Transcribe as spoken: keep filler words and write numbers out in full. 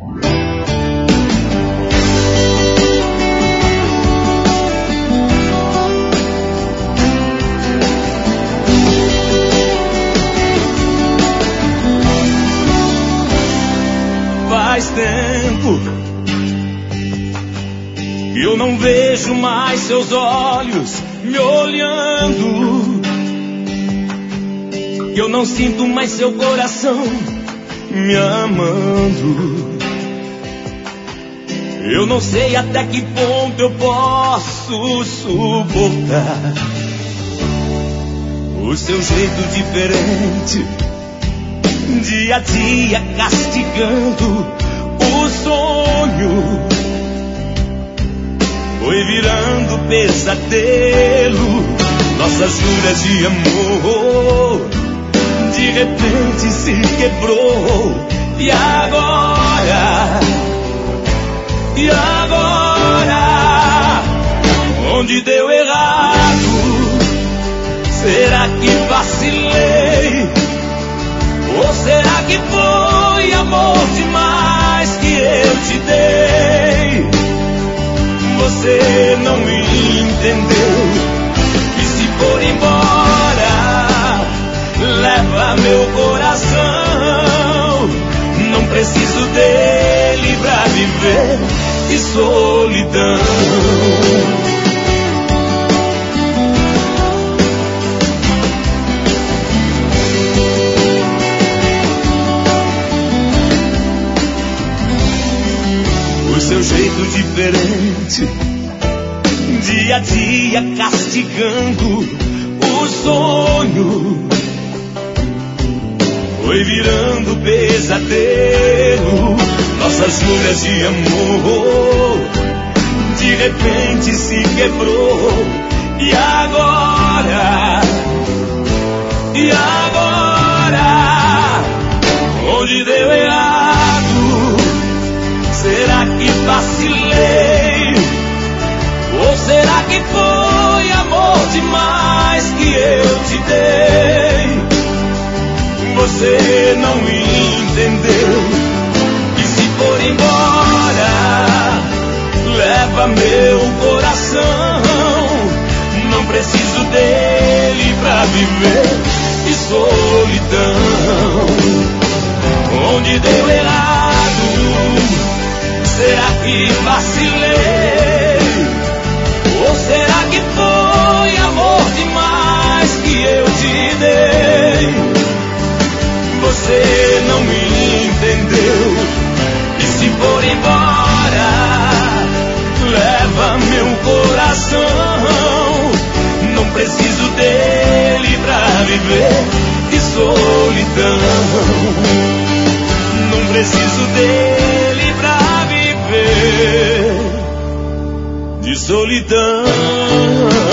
Faz tempo que eu não vejo mais seus olhos me olhando, que eu não sinto mais seu coração me amando. Eu não sei até que ponto eu posso suportar o seu jeito diferente, dia a dia castigando o sonho. Foi virando pesadelo, nossas juras de amor de repente se quebrou. E agora, e agora, onde deu errado? Será que vacilei? Ou será que foi amor demais que eu te dei? Você não entendeu que se for embora, leva meu coração. Não preciso dele pra viver de solidão. Seu jeito diferente, dia a dia castigando o sonho, foi virando pesadelo, nossas juras de amor de repente se quebrou. E agora, e agora, onde deu errado? Será que vacilei? Ou será que foi amor demais que eu te dei? Você não entendeu que se for embora, leva meu coração. Não preciso dele pra viver de solidão. Onde deu errado? Será que vacilei? Ou será que foi amor demais que eu te dei? Você não me entendeu. E se for embora, leva meu coração. Não preciso dele pra viver de solidão. Não preciso dele pra viver de solidão.